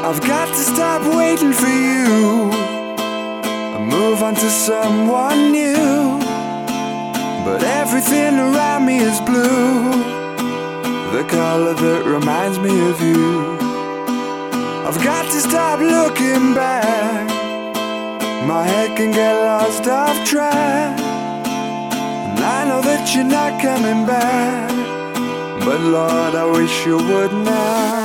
I've got to stop waiting for you and move on to someone new. But everything around me is blue, the color that reminds me of you. I've got to stop looking back, my head can get lost off track. And I know that you're not coming back, but Lord, I wish you would now.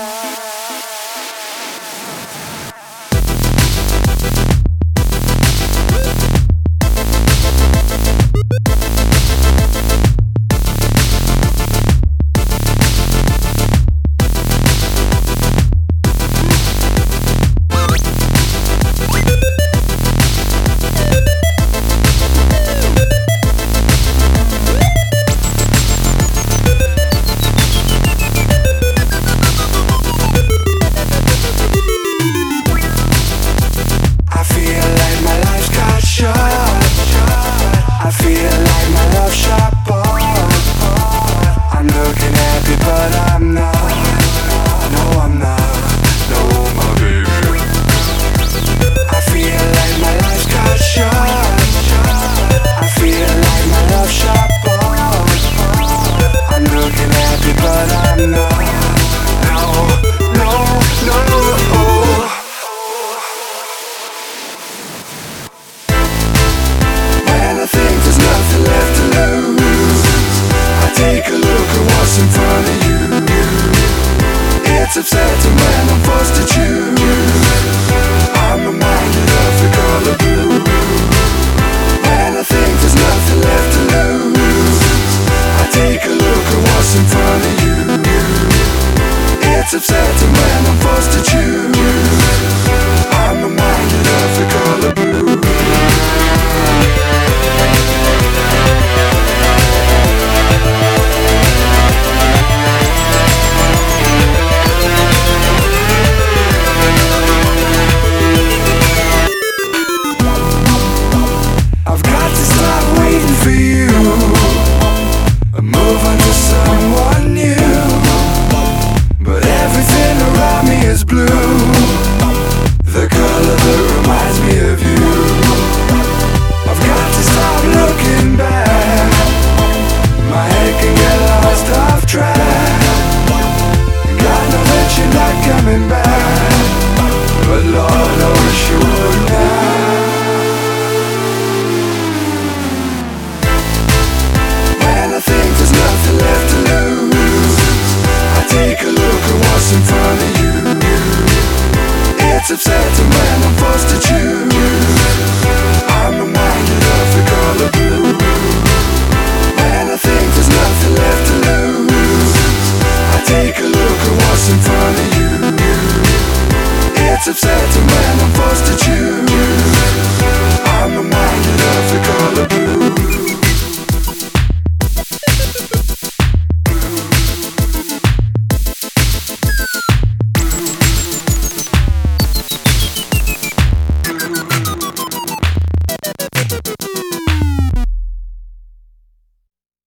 It's upsetting when I'm forced to choose. I'm reminded of the color blue. When I think there's nothing left to lose, I take a look at what's in front of you. It's upsetting when I'm forced to choose. I'm reminded of the color blue. It's upsetting when I'm forced to choose. I'm reminded of the color blue. When I think there's nothing left to lose, I take a look at what's in front of you. It's upsetting